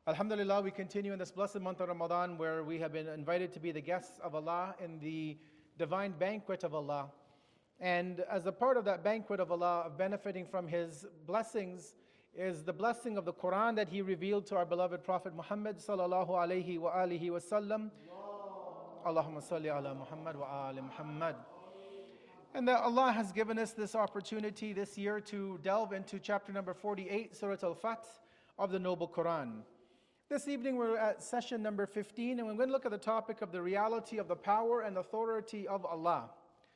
Alhamdulillah, we continue in this blessed month of Ramadan where we have been invited to be the guests of Allah in the divine banquet of Allah. And as a part of that banquet of Allah, of benefiting from His blessings, is the blessing of the Quran that He revealed to our beloved Prophet Muhammad sallallahu alayhi wa alihi wa sallam. Allahumma salli ala Muhammad wa ali Muhammad. And that Allah has given us this opportunity this year to delve into chapter number 48, Surah Al-Fath of the Noble Quran. This evening we're at session number 15, and we're going to look at the topic of the reality of the power and authority of Allah.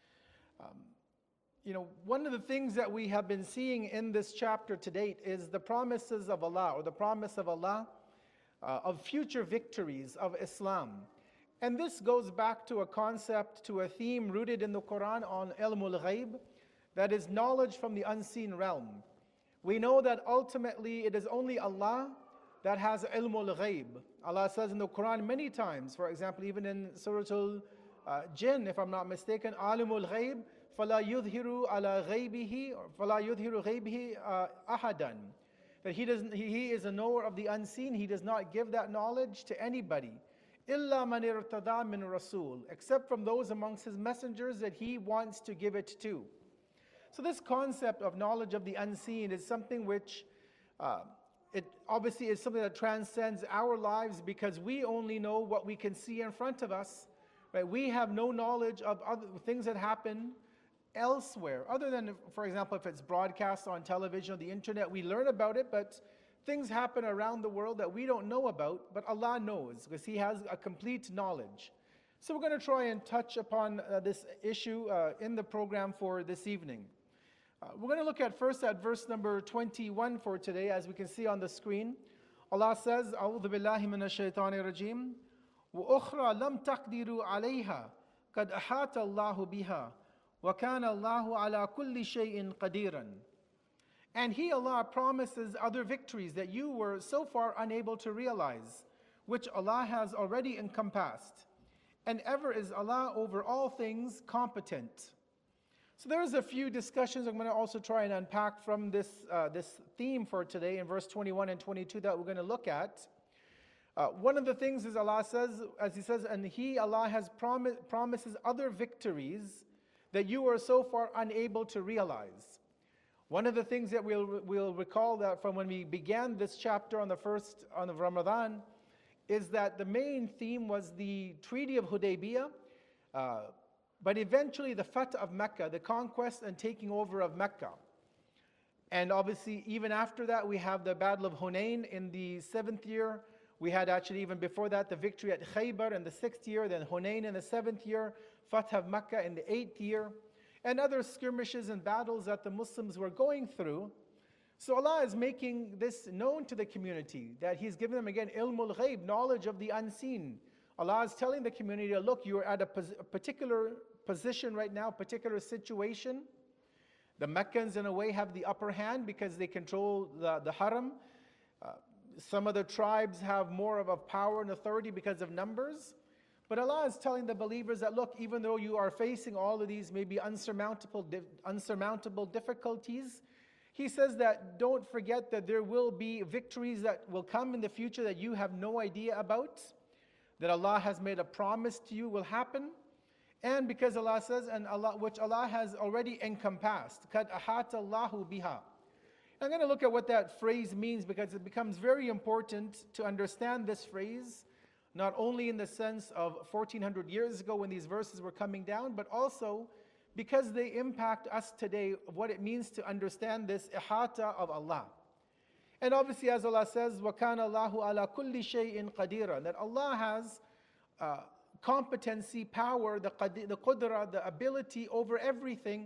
One of the things that we have been seeing in this chapter to date is the promises of Allah, or the promise of Allah of future victories of Islam. And this goes back to a concept, to a theme rooted in the Quran on ilmul ghaib, that is knowledge from the unseen realm. We know that ultimately it is only Allah that has ilmul ghaib. Allah says in the Quran many times, for example, even in Surah Al-Jinn, if I'm not mistaken, alimul ghaib, فَلَا يُظْهِرُ عَلَى غَيْبِهِ فَلَا يُظْهِرُ غَيْبِهِ أَحَدًا. That He is a knower of the unseen. He does not give that knowledge to anybody. إِلَّا مَنِ ارْتَضَى مِنْ رَسُولٍ, except from those amongst His messengers that He wants to give it to. So this concept of knowledge of the unseen is something which it obviously is something that transcends our lives, because we only know what we can see in front of us. Right? We have no knowledge of other things that happen elsewhere, other than, for example, if it's broadcast on television or the internet, we learn about it, but things happen around the world that we don't know about, but Allah knows, because He has a complete knowledge. So we're going to try and touch upon this issue in the program for this evening. We're going to look at first at verse number 21 for today, as we can see on the screen. Allah says, أعوذ بالله من الشيطان الرجيم وأخرى لم تقدروا عليها قد أحاط الله بها وكان الله على كل شيء قديرا. And He, Allah, promises other victories that you were so far unable to realize, which Allah has already encompassed. And ever is Allah over all things competent. So there's a few discussions I'm going to also try and unpack from this theme for today in verse 21 and 22 that we're going to look at. One of the things is Allah says, as He says, and He, Allah, has promises other victories that you are so far unable to realize. One of the things that we'll recall that from when we began this chapter on the Ramadan is that the main theme was the Treaty of Hudaybiyah, but eventually the Fath of Mecca, the conquest and taking over of Mecca. And obviously even after that we have the Battle of Hunain in the 7th year. We had actually even before that the victory at Khaybar in the 6th year, then Hunain in the 7th year, Fath of Mecca in the 8th year, and other skirmishes and battles that the Muslims were going through. So Allah is making this known to the community, that He's given them again ilmul ghaib, knowledge of the unseen. Allah is telling the community, look, you are at a particular position right now, particular situation. The Meccans in a way have the upper hand because they control the haram. Some of the tribes have more of a power and authority because of numbers. But Allah is telling the believers that, look, even though you are facing all of these maybe unsurmountable difficulties, He says that don't forget that there will be victories that will come in the future that you have no idea about, that Allah has made a promise to you will happen. And because Allah says, and Allah, which Allah has already encompassed, قَدْ أَحَاطَ اللَّهُ بِهَا. I'm going to look at what that phrase means, because it becomes very important to understand this phrase, not only in the sense of 1400 years ago when these verses were coming down, but also because they impact us today, of what it means to understand this ihata of Allah. And obviously, as Allah says, وَكَانَ اللَّهُ عَلَى كُلِّ شَيْءٍ قَدِيرًا, that Allah has competency, power, the qudra, the ability over everything.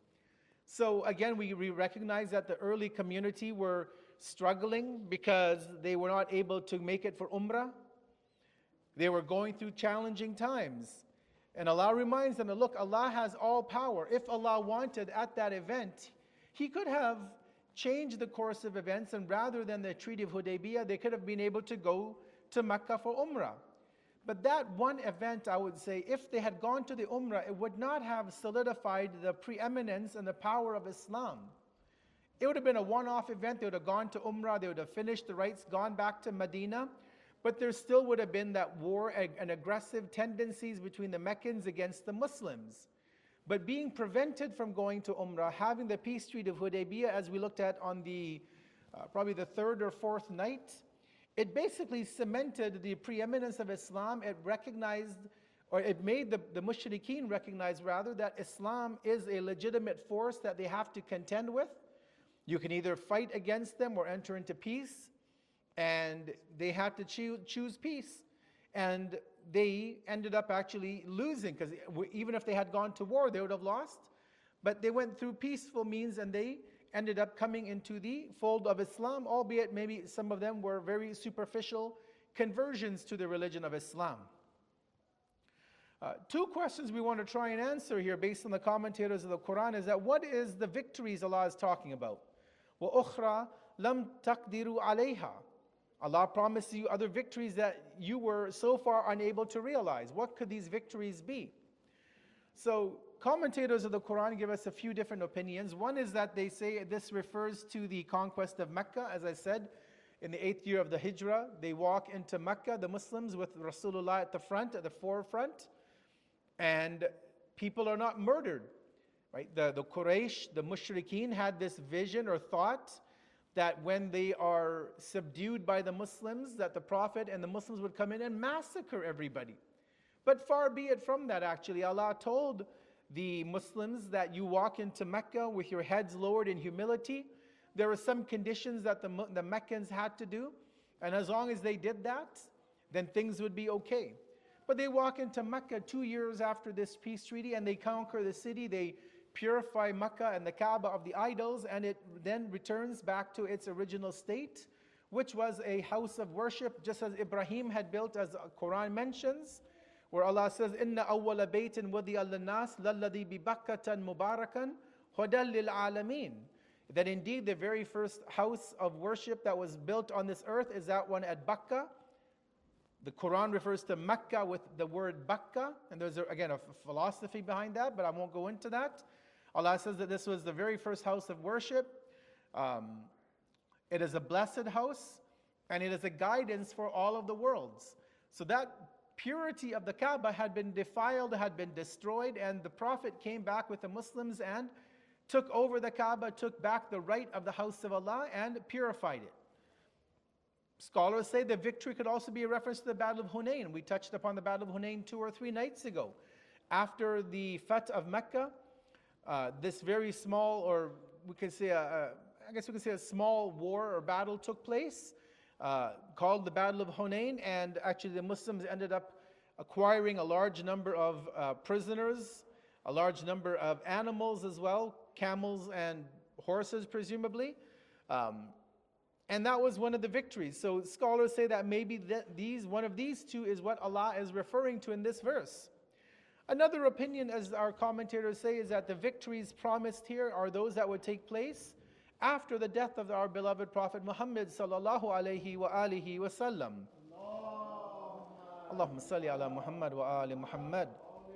So again, we recognize that the early community were struggling because they were not able to make it for Umrah. They were going through challenging times. And Allah reminds them that, look, Allah has all power. If Allah wanted at that event, He could have changed the course of events, and rather than the Treaty of Hudaybiyah, they could have been able to go to Mecca for Umrah. But that one event, I would say, if they had gone to the Umrah, it would not have solidified the preeminence and the power of Islam. It would have been a one-off event. They would have gone to Umrah, they would have finished the rites, gone back to Medina, but there still would have been that war and aggressive tendencies between the Meccans against the Muslims. But being prevented from going to Umrah, having the peace treaty of Hudaybiyah, as we looked at on the probably the third or fourth night, it basically cemented the preeminence of Islam. It recognized, or it made the mushrikeen recognize rather, that Islam is a legitimate force that they have to contend with. You can either fight against them or enter into peace. And they had to choose peace. And they ended up actually losing, because even if they had gone to war, they would have lost. But they went through peaceful means and they ended up coming into the fold of Islam, albeit maybe some of them were very superficial conversions to the religion of Islam. Two questions we want to try and answer here based on the commentators of the Quran is that what is the victories Allah is talking about? وَأُخْرَى لَمْ تَقْدِرُوا عَلَيْهَا. Allah promised you other victories that you were so far unable to realize. What could these victories be? So commentators of the Quran give us a few different opinions. One is that they say this refers to the conquest of Mecca. As I said, in the 8th year of the Hijrah, they walk into Mecca, the Muslims, with Rasulullah at the front, at the forefront, and people are not murdered. Right? The Quraysh, the Mushrikeen, had this vision or thought that when they are subdued by the Muslims, that the Prophet and the Muslims would come in and massacre everybody. But far be it from that, actually. Allah told the Muslims that you walk into Mecca with your heads lowered in humility. There were some conditions that the Meccans had to do, and as long as they did that, then things would be okay. But they walk into Mecca 2 years after this peace treaty, and they conquer the city. They purify Mecca and the Kaaba of the idols, and it then returns back to its original state, which was a house of worship, just as Ibrahim had built, as the Quran mentions, where Allah says, "Inna awwala baytin wudi'a lin-nas lalladhi bi Bakkatan mubarakan hudan lil alamin." That indeed the very first house of worship that was built on this earth is that one at Bakka. The Quran refers to Mecca with the word Bakka, and there's again a philosophy behind that, but I won't go into that. Allah says that this was the very first house of worship. It is a blessed house, and it is a guidance for all of the worlds. So that purity of the Kaaba had been defiled, had been destroyed, and the Prophet came back with the Muslims and took over the Kaaba, took back the right of the house of Allah, and purified it. Scholars say the victory could also be a reference to the Battle of Hunayn. We touched upon the Battle of Hunayn 2 or 3 nights ago. After the Fath of Mecca, this very small, or we could say, I guess we could say a small war or battle took place, called the Battle of Hunayn, and actually the Muslims ended up acquiring a large number of prisoners, a large number of animals as well, camels and horses presumably, and that was one of the victories. So scholars say that maybe one of these two is what Allah is referring to in this verse. Another opinion, as our commentators say, is that the victories promised here are those that would take place after the death of our beloved Prophet Muhammad sallallahu alaihi wa alihi wa sallam. Allahumma salli ala Muhammad wa ali Muhammad.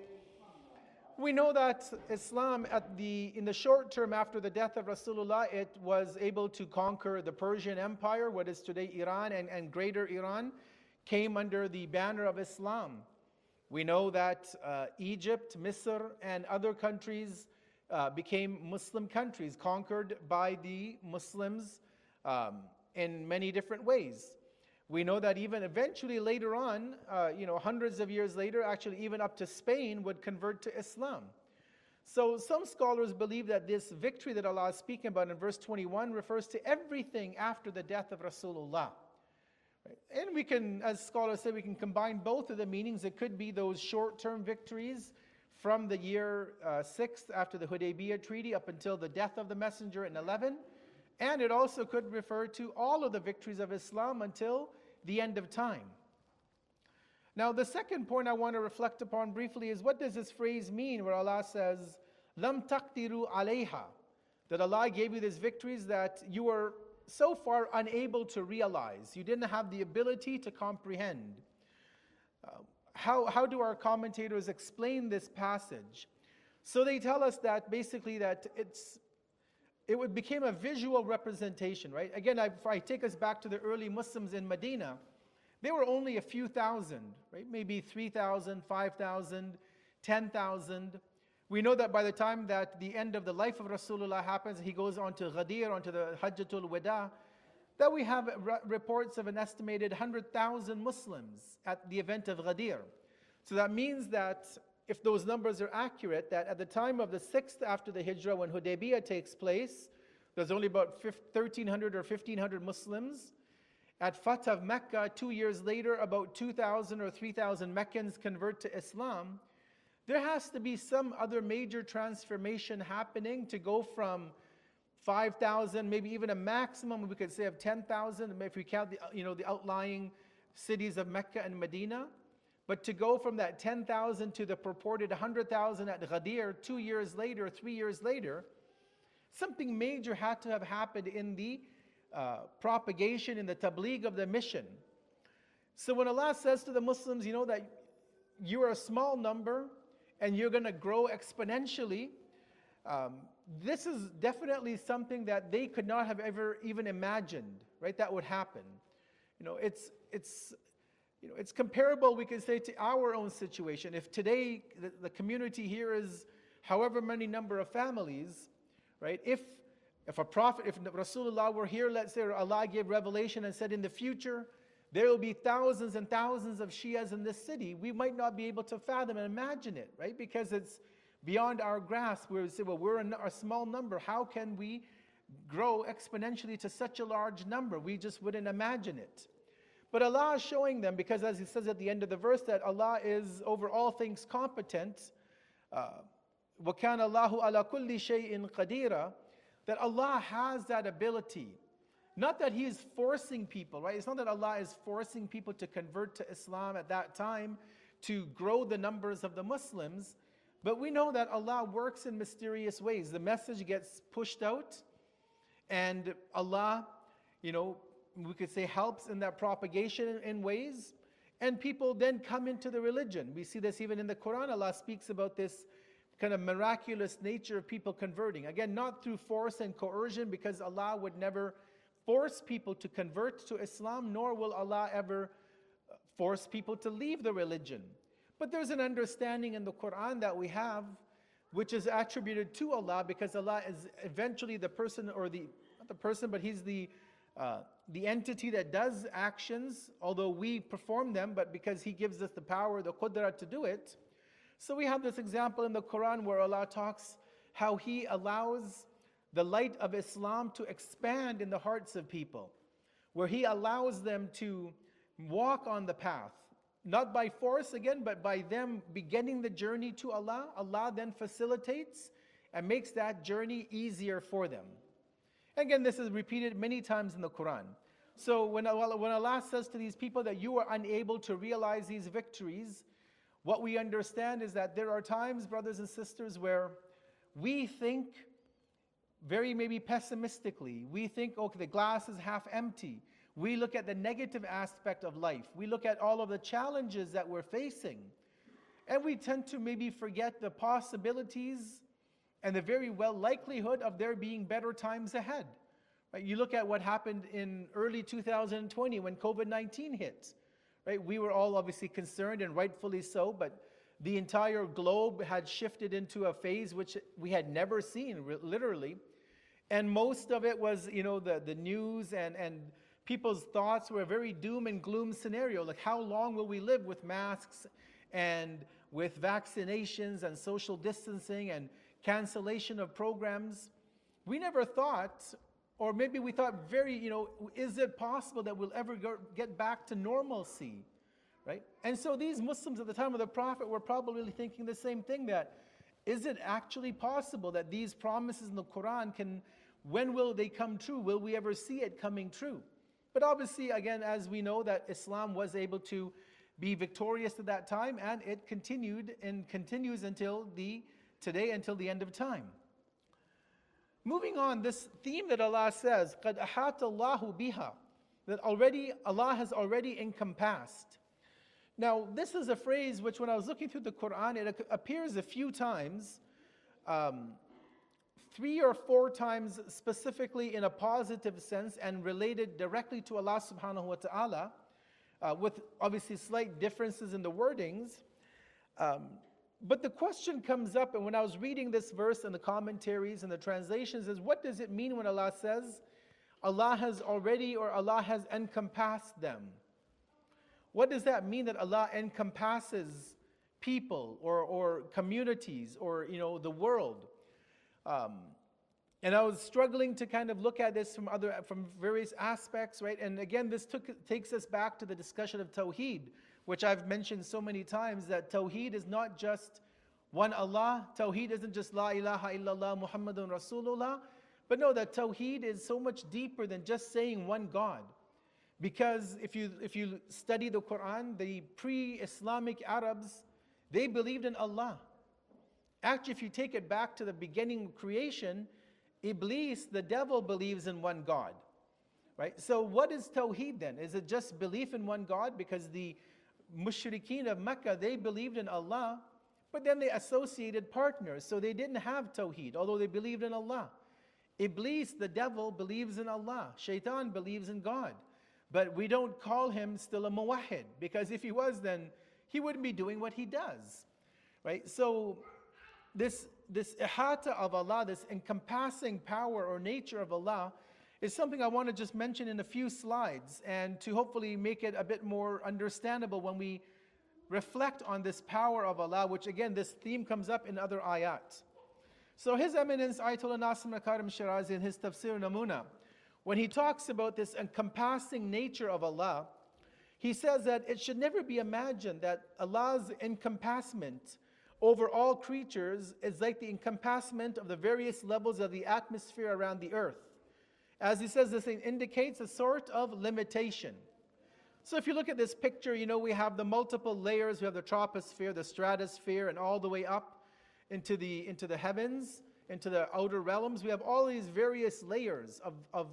We know that Islam in the short term after the death of Rasulullah, it was able to conquer the Persian Empire, what is today Iran, and greater Iran came under the banner of Islam. We know that Egypt, Misr, and other countries became Muslim countries, conquered by the Muslims in many different ways. We know that even eventually later on, hundreds of years later, actually even up to Spain would convert to Islam. So some scholars believe that this victory that Allah is speaking about in verse 21 refers to everything after the death of Rasulullah. And we can, as scholars say, we can combine both of the meanings. It could be those short-term victories from the year 6 after the Hudaybiyah Treaty up until the death of the Messenger in 11. And it also could refer to all of the victories of Islam until the end of time. Now, the second point I want to reflect upon briefly is, what does this phrase mean where Allah says, "Lam taqdiru alayha," that Allah gave you these victories that you were so far unable to realize. You didn't have the ability to comprehend. How do our commentators explain this passage? So they tell us that basically that it became a visual representation, right? Again, if I take us back to the early Muslims in Medina, they were only a few thousand, right? Maybe 3,000, 5,000, 10,000. We know that by the time that the end of the life of Rasulullah happens, he goes on to Ghadir, onto the Hajjatul Wada, that we have reports of an estimated 100,000 Muslims at the event of Ghadir. So that means that if those numbers are accurate, that at the time of the 6th after the Hijrah, when Hudaybiyah takes place, there's only about 1,300 or 1,500 Muslims. At Fatah of Mecca, 2 years later, about 2,000 or 3,000 Meccans convert to Islam. There has to be some other major transformation happening to go from 5,000, maybe even a maximum, we could say, of 10,000, if we count the outlying cities of Mecca and Medina. But to go from that 10,000 to the purported 100,000 at Ghadir 2 years later, 3 years later, something major had to have happened in the propagation, in the tabligh of the mission. So when Allah says to the Muslims, that you are a small number and you're going to grow exponentially, this is definitely something that they could not have ever even imagined, right? That would happen. It's comparable, we could say, to our own situation. If today the community here is however many number of families, right? If Rasulullah were here, let's say, or Allah gave revelation and said in the future, there will be thousands and thousands of Shias in this city, we might not be able to fathom and imagine it, right? Because it's beyond our grasp. We say, well, we're a small number. How can we grow exponentially to such a large number? We just wouldn't imagine it. But Allah is showing them, because as He says at the end of the verse, that Allah is over all things competent. وَكَانَ اللَّهُ عَلَى كُلِّ شَيْءٍ قَدِيرًا, that Allah has that ability. Not that He is forcing people, right? It's not that Allah is forcing people to convert to Islam at that time to grow the numbers of the Muslims, but we know that Allah works in mysterious ways. The message gets pushed out, and Allah, we could say, helps in that propagation in ways, and people then come into the religion. We see this even in the Quran. Allah speaks about this kind of miraculous nature of people converting. Again, not through force and coercion, because Allah would never force people to convert to Islam, nor will Allah ever force people to leave the religion. But there's an understanding in the Quran that we have, which is attributed to Allah, because Allah is eventually the person, or not the person, but He's the entity that does actions, although we perform them, but because He gives us the power, the qudra to do it. So we have this example in the Quran where Allah talks how He allows the light of Islam to expand in the hearts of people, where He allows them to walk on the path, not by force again, but by them beginning the journey to Allah. Allah then facilitates and makes that journey easier for them. Again, this is repeated many times in the Quran. So when Allah says to these people that you are unable to realize these victories, what we understand is that there are times, brothers and sisters, where we think very maybe pessimistically. We think, okay, the glass is half empty. We look at the negative aspect of life. We look at all of the challenges that we're facing. And we tend to maybe forget the possibilities and the very well likelihood of there being better times ahead. Right? You look at what happened in early 2020 when COVID-19 hit. Right? We were all obviously concerned, and rightfully so, but the entire globe had shifted into a phase which we had never seen, literally. And most of it was, the news and people's thoughts were a very doom and gloom scenario. Like, how long will we live with masks and with vaccinations and social distancing and cancellation of programs? We never thought, or maybe we thought is it possible that we'll ever get back to normalcy, right? And so these Muslims at the time of the Prophet were probably thinking the same thing, that is it actually possible that these promises in the Quran when will they come true? Will we ever see it coming true? But obviously, again, as we know, that Islam was able to be victorious at that time, and it continued and continues until today, until the end of time. Moving on, this theme that Allah says, قَدْ أَحَاطَ اللَّهُ بِهَا, that already Allah has already encompassed. Now, this is a phrase which, when I was looking through the Quran, it appears a few times. 3 or 4 times specifically in a positive sense and related directly to Allah subhanahu wa ta'ala, with obviously slight differences in the wordings. But the question comes up, and when I was reading this verse and the commentaries and the translations, is what does it mean when Allah says, Allah has already, or Allah has encompassed them? What does that mean, that Allah encompasses people or communities or the world? And I was struggling to kind of look at this from various aspects, right? And again, this takes us back to the discussion of Tawheed, which I've mentioned so many times, that Tawheed is not just one Allah. Tawheed isn't just La ilaha illallah Muhammadun Rasulullah. But no, that Tawheed is so much deeper than just saying one God. Because if you study the Quran, the pre-Islamic Arabs, they believed in Allah. Actually, if you take it back to the beginning of creation, Iblis, the devil, believes in one God. Right? So what is Tawheed then? Is it just belief in one God? Because the Mushrikeen of Mecca, they believed in Allah, but then they associated partners. So they didn't have Tawheed, although they believed in Allah. Iblis, the devil, believes in Allah. Shaitan believes in God. But we don't call him still a muwahid, because if he was, then he wouldn't be doing what he does. Right? So this ihata of Allah, this encompassing power or nature of Allah, is something I want to just mention in a few slides, and to hopefully make it a bit more understandable when we reflect on this power of Allah, which again, this theme comes up in other ayat. So His Eminence Ayatollah Nasir Makarim Shirazi in his Tafsir Namuna, when he talks about this encompassing nature of Allah, he says that it should never be imagined that Allah's encompassment over all creatures is like the encompassment of the various levels of the atmosphere around the earth. As he says, this indicates a sort of limitation. So if you look at this picture, we have the multiple layers. We have the troposphere, the stratosphere, and all the way up into the heavens, into the outer realms. We have all these various layers of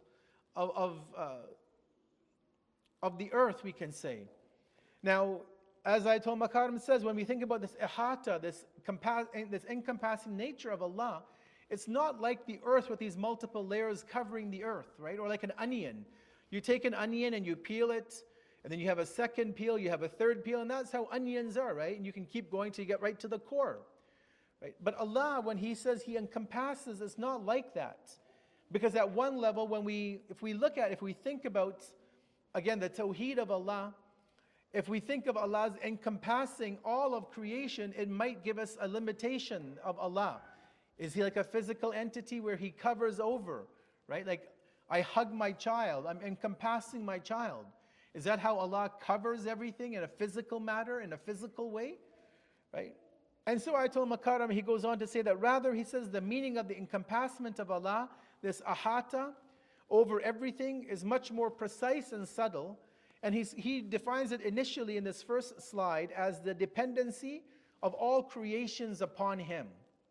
the earth, we can say. Now, as Ayatollah Makarim says, when we think about this ihata, this encompassing nature of Allah, it's not like the earth with these multiple layers covering the earth, right? Or like an onion. You take an onion and you peel it, and then you have a second peel, you have a third peel, and that's how onions are, right? And you can keep going till you get right to the core. Right? But Allah, when He says He encompasses, it's not like that. Because at one level, if we think about, again, the Tawheed of Allah, if we think of Allah's encompassing all of creation, it might give us a limitation of Allah. Is He like a physical entity where He covers over, right? Like, I hug my child, I'm encompassing my child. Is that how Allah covers everything in a physical matter, in a physical way? Right? And so Ayatollah Makarim, he goes on to say that rather, he says, the meaning of the encompassment of Allah, this ahata, over everything, is much more precise and subtle. And he defines it initially in this first slide as the dependency of all creations upon Him.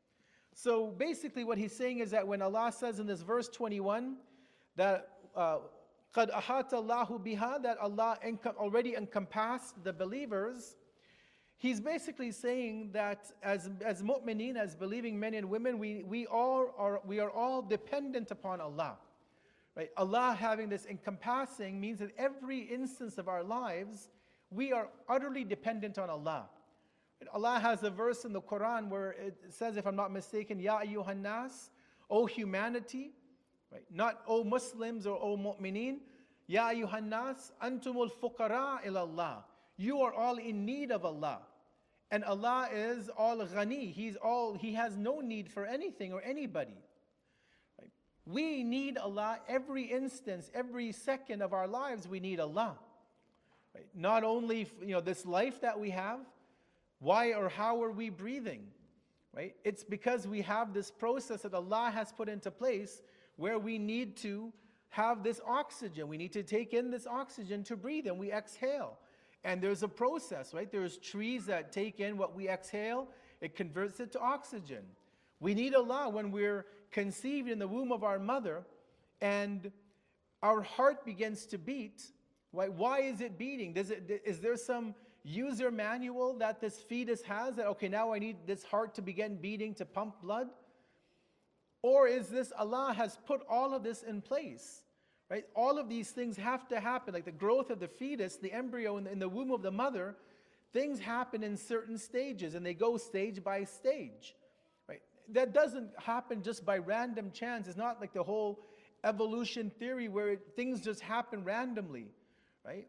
So basically what he's saying is that when Allah says in this verse 21 that قَدْ أَحَاطَ اللَّهُ بِهَا, that Allah already encompassed the believers, He's basically saying that as mu'mineen, as believing men and women, we are all dependent upon Allah. Right? Allah having this encompassing means that every instance of our lives, we are utterly dependent on Allah. Allah has a verse in the Quran where it says, if I'm not mistaken, Ya ayyuhan nas, O humanity, right? Not O Muslims or O mu'mineen, Ya ayyuhan nas, antumul fuqara ila Allah. You are all in need of Allah. And Allah is all ghani. He has no need for anything or anybody. Right? We need Allah every instance, every second of our lives, we need Allah. Right? Not only this life that we have, why or how are we breathing? Right? It's because we have this process that Allah has put into place where we need to have this oxygen. We need to take in this oxygen to breathe, and we exhale. And there's a process, right? There's trees that take in what we exhale, it converts it to oxygen. We need Allah when we're conceived in the womb of our mother and our heart begins to beat. Why is it beating? Is there some user manual that this fetus has that, okay, now I need this heart to begin beating to pump blood? Or is this Allah has put all of this in place? Right? All of these things have to happen, like the growth of the fetus, the embryo in the womb of the mother. Things happen in certain stages, and they go stage by stage. Right? That doesn't happen just by random chance. It's not like the whole evolution theory where things just happen randomly. Right?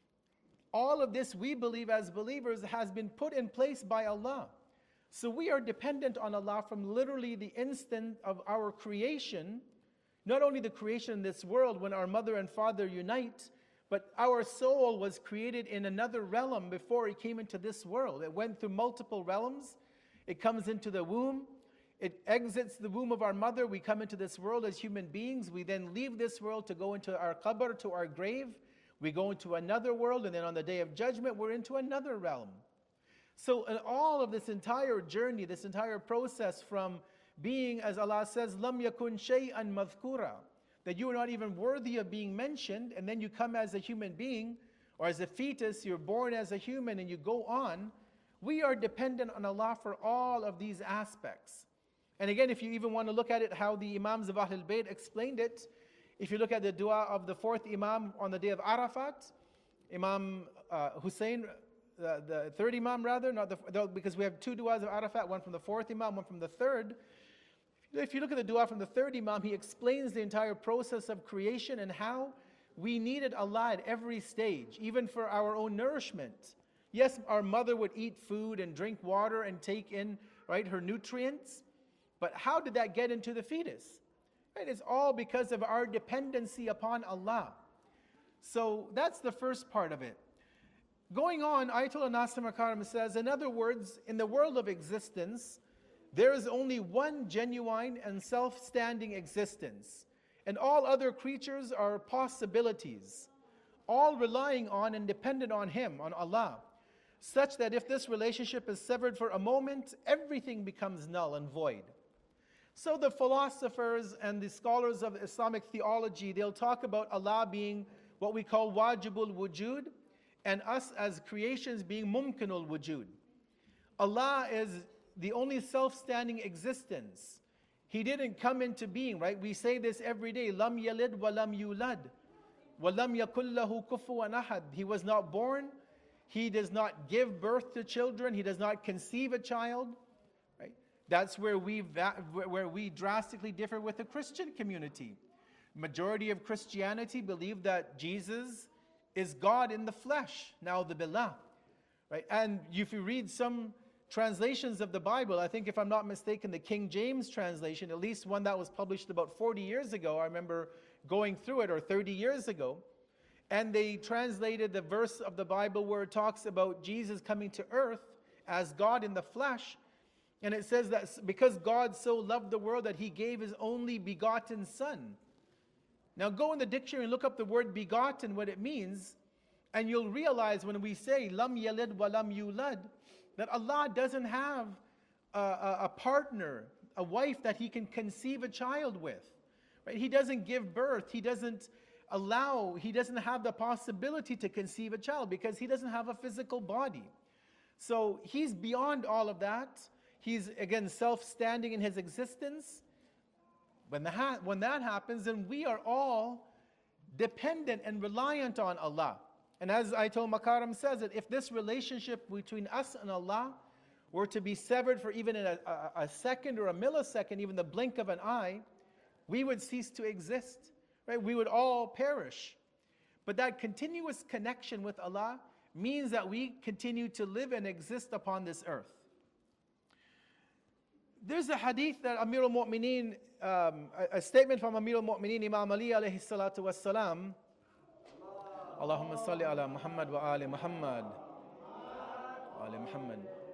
All of this, we believe as believers, has been put in place by Allah. So we are dependent on Allah from literally the instant of our creation. Not only the creation in this world when our mother and father unite, but our soul was created in another realm before it came into this world. It went through multiple realms. It comes into the womb. It exits the womb of our mother. We come into this world as human beings. We then leave this world to go into our qabr, to our grave. We go into another world, and then on the Day of Judgment, we're into another realm. So in all of this entire journey, this entire process from being, as Allah says, لَمْ يَكُنْ شَيْئًا مَذْكُورًا, that you are not even worthy of being mentioned, and then you come as a human being, or as a fetus, you're born as a human, and you go on. We are dependent on Allah for all of these aspects. And again, if you even want to look at it, how the Imams of Ahlul Bayt explained it, if you look at the dua of the fourth Imam on the day of Arafat, Imam Hussein, the third Imam rather, because we have two duas of Arafat, one from the fourth Imam, one from the third. If you look at the dua from the third Imam, he explains the entire process of creation and how we needed Allah at every stage, even for our own nourishment. Yes, our mother would eat food and drink water and take in, right, her nutrients, but how did that get into the fetus? Right, it's all because of our dependency upon Allah. So that's the first part of it. Going on, Ayatollah Nasir Makarim says, in other words, in the world of existence, there is only one genuine and self-standing existence, and all other creatures are possibilities, all relying on and dependent on Him, on Allah, such that if this relationship is severed for a moment, everything becomes null and void. So the philosophers and the scholars of Islamic theology, they'll talk about Allah being what we call wajibul wujud, and us as creations being mumkinul wujud. Allah is the only self-standing existence. He didn't come into being, right? We say this every day, lam yalid wa lam yulad, wa lam yakul lahu kufuwan ahad. He was not born. He does not give birth to children. He does not conceive a child. Right? That's where we drastically differ with the Christian community. Majority of Christianity believe that Jesus is God in the flesh, na'udhu billah. Right? And if you read some translations of the Bible, I think if I'm not mistaken, the King James translation, at least one that was published about 40 years ago, I remember going through it, or 30 years ago, and they translated the verse of the Bible where it talks about Jesus coming to earth as God in the flesh, and it says that because God so loved the world that He gave His only begotten Son. Now go in the dictionary and look up the word begotten, what it means, and you'll realize when we say lam yalid wa lam yulad, that Allah doesn't have a partner, a wife that He can conceive a child with. Right? He doesn't give birth. He doesn't have the possibility to conceive a child because He doesn't have a physical body. So He's beyond all of that. He's, again, self-standing in His existence. When that happens, then we are all dependent and reliant on Allah. And as Ayatollah Makarim says, that if this relationship between us and Allah were to be severed for even a second or a millisecond, even the blink of an eye, we would cease to exist. Right? We would all perish. But that continuous connection with Allah means that we continue to live and exist upon this earth. There's a hadith that Amir al-Mu'mineen, a statement from Amir al-Mu'mineen, Imam Ali alayhi salatu wassalam, Allahumma salli ala Muhammad wa ali Muhammad. Ali Muhammad.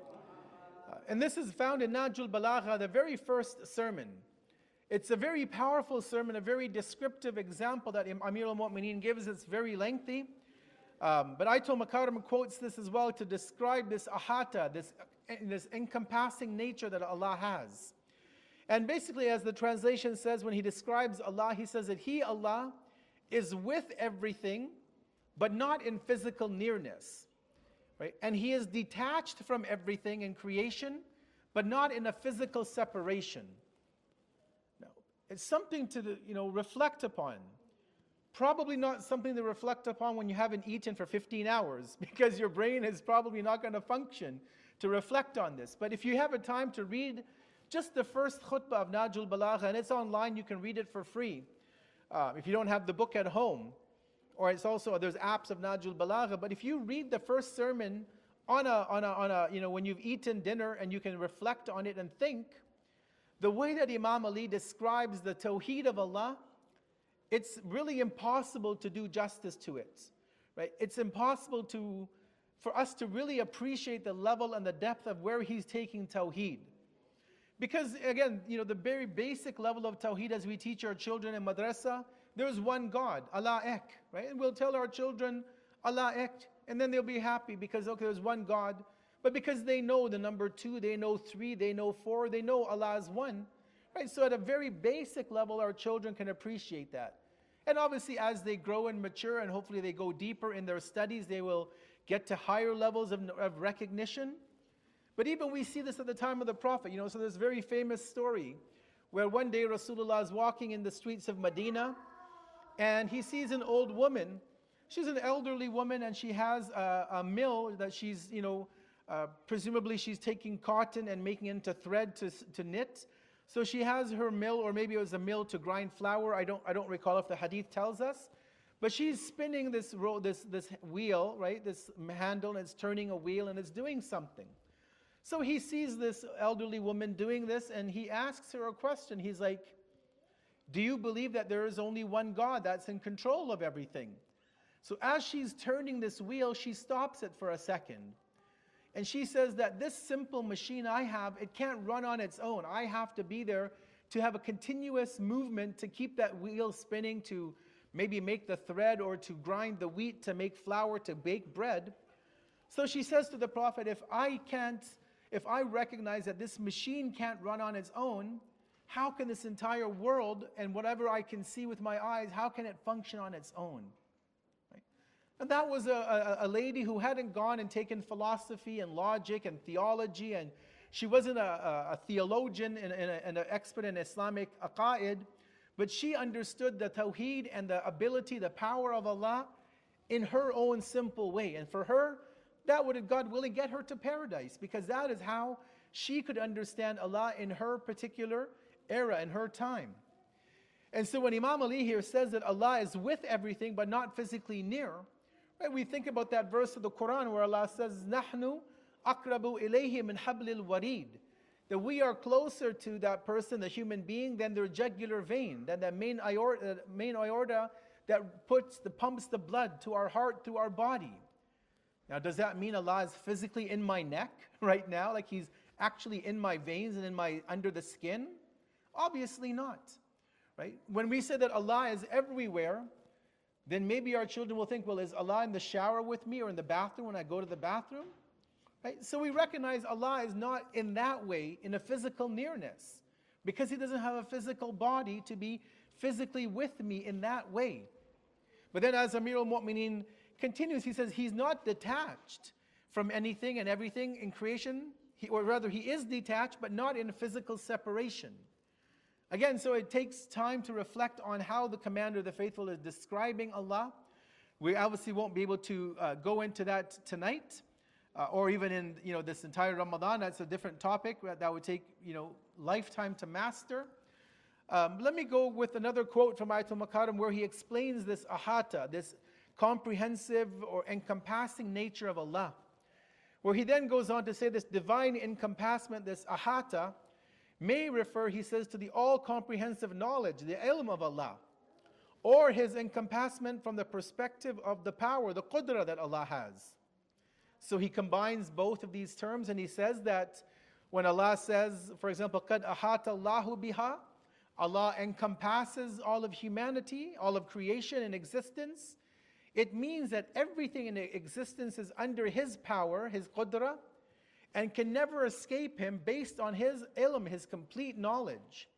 And this is found in Najul Balagha, the very first sermon. It's a very powerful sermon, a very descriptive example that Amir al-Mu'mineen gives. It's very lengthy. But Ayatollah Makarim quotes this as well to describe this ahata, this encompassing nature that Allah has. And basically, as the translation says, when he describes Allah, he says that He, Allah, is with everything, but not in physical nearness. Right? And He is detached from everything in creation, but not in a physical separation. No. It's something to, reflect upon. Probably not something to reflect upon when you haven't eaten for 15 hours, because your brain is probably not going to function to reflect on this. But if you have a time to read just the first khutbah of Nahjul Balagha, and it's online, you can read it for free. If you don't have the book at home, or it's also, there's apps of Nahjul Balagha, but if you read the first sermon on a when you've eaten dinner and you can reflect on it and think, the way that Imam Ali describes the Tawheed of Allah, it's really impossible to do justice to it, right? It's impossible for us to really appreciate the level and the depth of where he's taking Tawheed. Because again, the very basic level of Tawheed as we teach our children in madrasa, there's one God, Allah Ek, right? And we'll tell our children, Allah Ek, and then they'll be happy because, okay, there's one God. But because they know the number 2, they know 3, they know 4, they know Allah is one, right? So at a very basic level, our children can appreciate that. And obviously as they grow and mature and hopefully they go deeper in their studies, they will get to higher levels of recognition. But even we see this at the time of the Prophet, so there's a very famous story where one day Rasulullah is walking in the streets of Medina and he sees an old woman. She's an elderly woman and she has a mill that she's, presumably she's taking cotton and making it into thread to knit. So she has her mill, or maybe it was a mill to grind flour. I don't recall if the hadith tells us. But she's spinning this wheel, right? This handle, and it's turning a wheel and it's doing something. So he sees this elderly woman doing this and he asks her a question. He's like, do you believe that there is only one God that's in control of everything? So as she's turning this wheel, she stops it for a second. And she says that this simple machine I have, it can't run on its own. I have to be there to have a continuous movement to keep that wheel spinning, to maybe make the thread or to grind the wheat, to make flour, to bake bread. So she says to the Prophet, if I recognize that this machine can't run on its own, how can this entire world and whatever I can see with my eyes, how can it function on its own? Right? And that was a lady who hadn't gone and taken philosophy and logic and theology, and she wasn't a theologian and an expert in Islamic aqaid, but she understood the Tawheed and the ability, the power of Allah in her own simple way. And for her, that would, God willing, get her to paradise, because that is how she could understand Allah in her particular era, in her time. And so when Imam Ali here says that Allah is with everything but not physically near, right, we think about that verse of the Quran where Allah says, "Nahnu akrabu ilayhi min hablil warid," that we are closer to that person, the human being, than their jugular vein, than the main aorta that pumps the blood to our heart through our body. Now, does that mean Allah is physically in my neck right now, like He's actually in my veins and under the skin? Obviously not, right? When we say that Allah is everywhere, then maybe our children will think, well, is Allah in the shower with me or in the bathroom when I go to the bathroom? Right? So we recognize Allah is not in that way in a physical nearness, because He doesn't have a physical body to be physically with me in that way. But then as Amir al-Mu'mineen continues, he says He's not detached from anything and everything in creation, or rather He is detached, but not in a physical separation. Again, so it takes time to reflect on how the Commander of the Faithful is describing Allah. We obviously won't be able to go into that tonight, or even in this entire Ramadan. That's a different topic that would take lifetime to master. Let me go with another quote from Ayatul Makarim where he explains this ahata, this comprehensive or encompassing nature of Allah, where he then goes on to say this divine encompassment, this ahata, may refer, he says, to the all-comprehensive knowledge, the ilm of Allah, or His encompassment from the perspective of the power, the qudra that Allah has. So he combines both of these terms, and he says that when Allah says, for example, قَدْ أَحَاطَ اللَّهُ بِهَا, Allah encompasses all of humanity, all of creation and existence, it means that everything in existence is under His power, His qudra, and can never escape Him based on His ilm, His complete knowledge.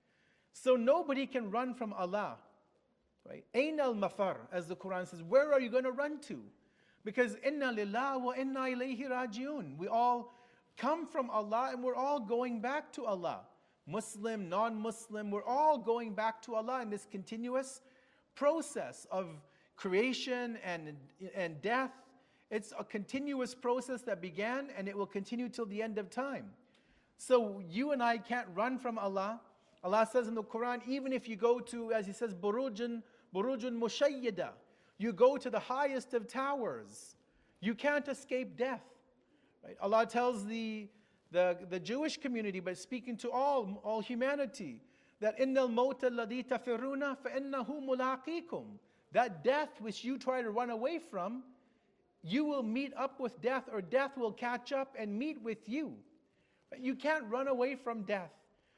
So nobody can run from Allah, right? Ayn al-mafar, as the Quran says, where are you going to run to? Because inna lillah wa inna ilayhi rajiun. We all come from Allah and we're all going back to Allah. Muslim, non-Muslim, we're all going back to Allah in this continuous process of creation and death. It's a continuous process that began and it will continue till the end of time. So you and I can't run from Allah. Allah says in the Quran, even if you go to, as He says, burujun mushayyida, you go to the highest of towers, you can't escape death. Right? Allah tells the Jewish community, but speaking to all humanity, that innal mawta alladhi tafiruna fa innahu mulaqikum. That death which you try to run away from, you will meet up with death, or death will catch up and meet with you. You can't run away from death.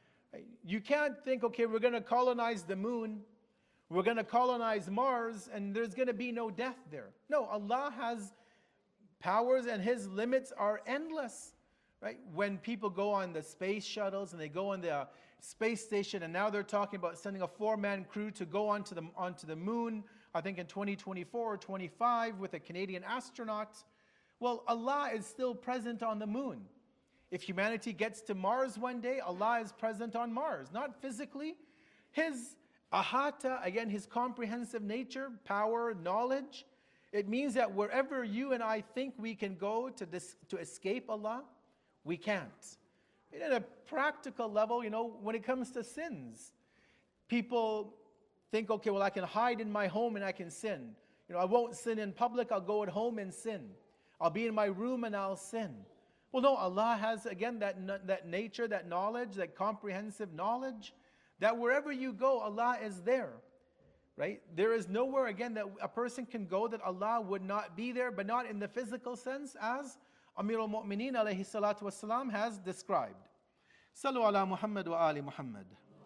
You can't think, okay, we're going to colonize the moon, we're going to colonize Mars, and there's going to be no death there. No, Allah has powers and His limits are endless. Right? When people go on the space shuttles and they go on the space station, and now they're talking about sending a 4-man crew to go onto the moon, I think in 2024 or 25 with a Canadian astronaut. Well, Allah is still present on the moon. If humanity gets to Mars one day, Allah is present on Mars. Not physically. His ahata, again, His comprehensive nature, power, knowledge. It means that wherever you and I think we can go to escape Allah, we can't. At a practical level, when it comes to sins, people think, okay, well, I can hide in my home and I can sin. I won't sin in public, I'll go at home and sin. I'll be in my room and I'll sin. Well, no, Allah has, again, that nature, that knowledge, that comprehensive knowledge, that wherever you go, Allah is there. Right? There is nowhere, again, that a person can go that Allah would not be there, but not in the physical sense, as Amir al-Mu'mineen alayhi salatu wasalam has described. Sallu ala Muhammad wa ali Muhammad.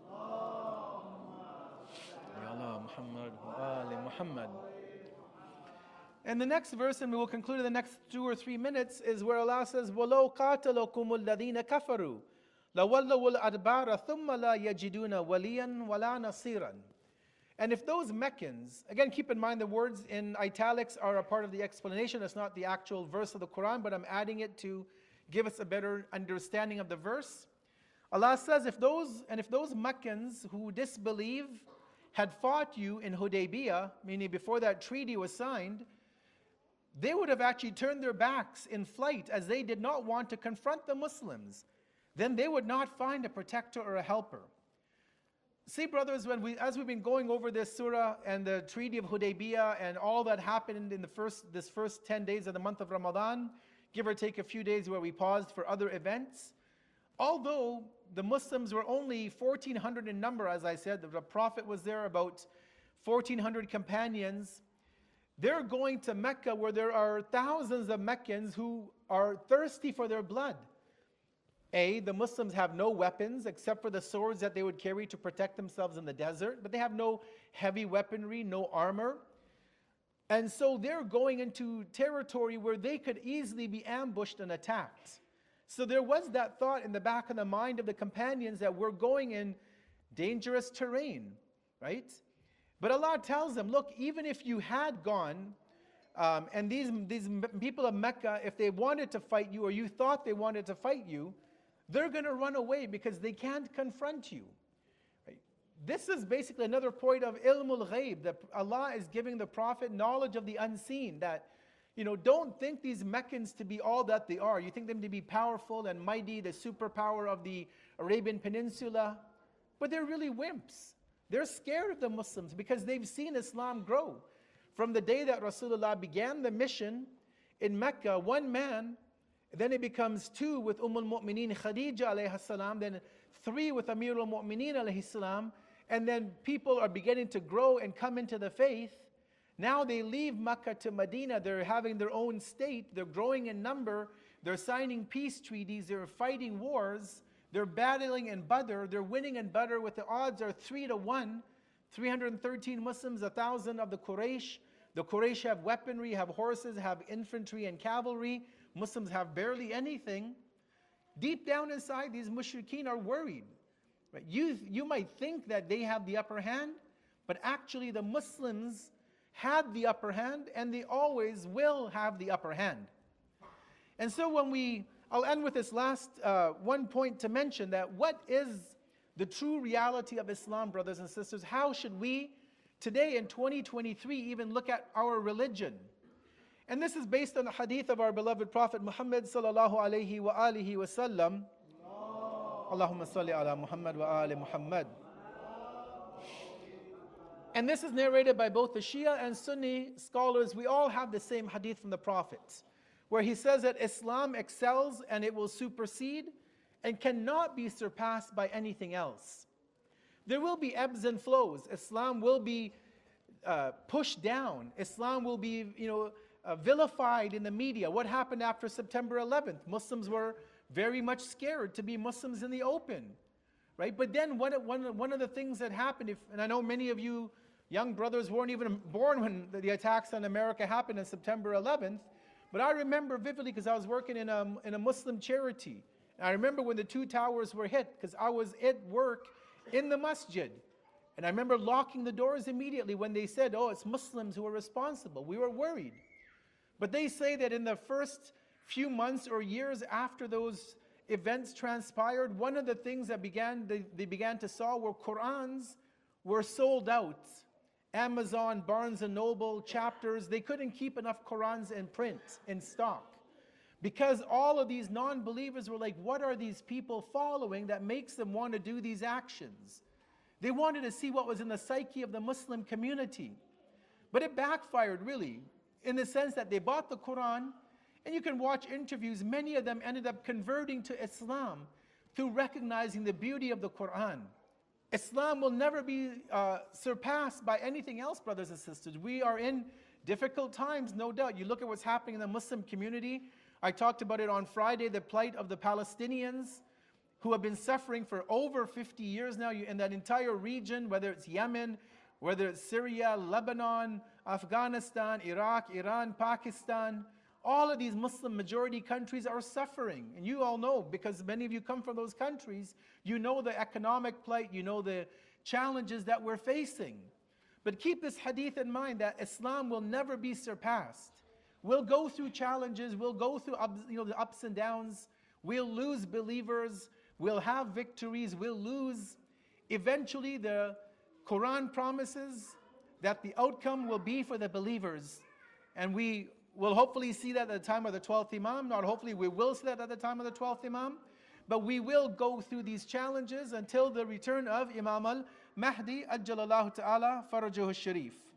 Ya Allah Muhammad wa ali Muhammad. And the next verse, and we will conclude in the next 2 or 3 minutes, is where Allah says, وَلَوْ قَاتَلَكُمُ الَّذِينَ كَفَرُوا لَوَلَّوُا الْأَدْبَارَ ثُمَّ لَا يَجِدُونَ وَلِيًّا وَلَا نَصِيرًا. And if those Meccans, again, keep in mind the words in italics are a part of the explanation. It's not the actual verse of the Quran, but I'm adding it to give us a better understanding of the verse. Allah says, if those Meccans who disbelieve had fought you in Hudaybiyah, meaning before that treaty was signed, they would have actually turned their backs in flight, as they did not want to confront the Muslims. Then they would not find a protector or a helper. See, brothers, as we've been going over this surah and the Treaty of Hudaybiyah and all that happened in this first 10 days of the month of Ramadan, give or take a few days where we paused for other events, although the Muslims were only 1,400 in number, as I said, the Prophet was there, about 1,400 companions, they're going to Mecca where there are thousands of Meccans who are thirsty for their blood. The Muslims have no weapons except for the swords that they would carry to protect themselves in the desert, but they have no heavy weaponry, no armor. And so they're going into territory where they could easily be ambushed and attacked. So there was that thought in the back of the mind of the companions that we're going in dangerous terrain, right? But Allah tells them, look, even if you had gone, and these people of Mecca, if they wanted to fight you or you thought they wanted to fight you, they're going to run away because they can't confront you. Right? This is basically another point of ilmul ghaib, that Allah is giving the Prophet knowledge of the unseen, that, don't think these Meccans to be all that they are. You think them to be powerful and mighty, the superpower of the Arabian Peninsula, but they're really wimps. They're scared of the Muslims because they've seen Islam grow. From the day that Rasulullah began the mission in Mecca, one man, then it becomes 2 with al-Mu'mineen Khadija alayhi salam, then 3 with Amir al-Mu'mineen alayhi salam, and then people are beginning to grow and come into the faith. Now they leave Mecca to Medina, they're having their own state, they're growing in number, they're signing peace treaties, they're fighting wars, they're battling in Badr, they're winning in Badr with the odds are 3-1, 313 Muslims, 1,000 of the Quraysh. The Quraysh have weaponry, have horses, have infantry and cavalry. Muslims have barely anything. Deep down inside, these mushrikeen are worried. Right? You might think that they have the upper hand, but actually the Muslims had the upper hand, and they always will have the upper hand. And so I'll end with this last one point to mention that what is the true reality of Islam, brothers and sisters. How should we, today in 2023, even look at our religion? And this is based on the hadith of our beloved Prophet Muhammad sallallahu alayhi wa alihi wa sallam. Allahumma salli ala Muhammad wa ali Muhammad. And this is narrated by both the Shia and Sunni scholars. We all have the same hadith from the Prophet, where he says that Islam excels and it will supersede and cannot be surpassed by anything else. There will be ebbs and flows. Islam will be pushed down. Islam will be, vilified in the media. What happened after September 11th? Muslims were very much scared to be Muslims in the open, right? But then one of the things that happened, and I know many of you young brothers weren't even born when the attacks on America happened on September 11th, but I remember vividly because I was working in a Muslim charity. And I remember when the two towers were hit because I was at work in the masjid. And I remember locking the doors immediately when they said, oh, it's Muslims who are responsible. We were worried. But they say that in the first few months or years after those events transpired, one of the things that they began to saw were Qur'ans were sold out. Amazon, Barnes & Noble, Chapters, they couldn't keep enough Qur'ans in print, in stock. Because all of these non-believers were like, what are these people following that makes them want to do these actions? They wanted to see what was in the psyche of the Muslim community. But it backfired really, in the sense that they bought the Qur'an, and you can watch interviews, many of them ended up converting to Islam through recognizing the beauty of the Qur'an. Islam will never be surpassed by anything else, brothers and sisters. We are in difficult times, no doubt. You look at what's happening in the Muslim community. I talked about it on Friday, the plight of the Palestinians who have been suffering for over 50 years now in that entire region, whether it's Yemen, whether it's Syria, Lebanon, Afghanistan, Iraq, Iran, Pakistan. All of these Muslim majority countries are suffering. And you all know, because many of you come from those countries, you know the economic plight, you know the challenges that we're facing. But keep this hadith in mind that Islam will never be surpassed. We'll go through challenges, we'll go through the ups and downs, we'll lose believers, we'll have victories, we'll lose. Eventually the Quran promises that the outcome will be for the believers. And we will hopefully see that at the time of the 12th Imam. Not hopefully, we will see that at the time of the 12th Imam. But we will go through these challenges until the return of Imam al-Mahdi, Ajjalallahu ta'ala, Farajahu Sharif.